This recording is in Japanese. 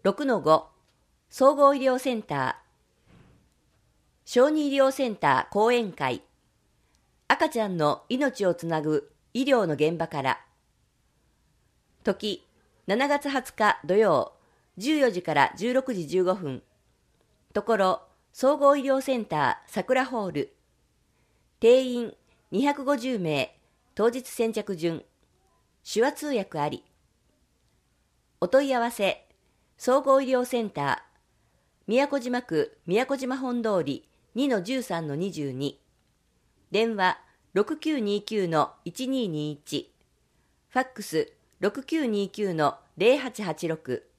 6-5 総合医療センター小児医療センター講演会赤ちゃんの命をつなぐ医療の現場から時7月20日土曜14時から16時15分ところ総合医療センター桜ホール定員250名当日先着順手話通訳ありお問い合わせ総合医療センター宮古島区宮古島本通り 2-13-22 電話 6929-1221 ファックス 6929-0886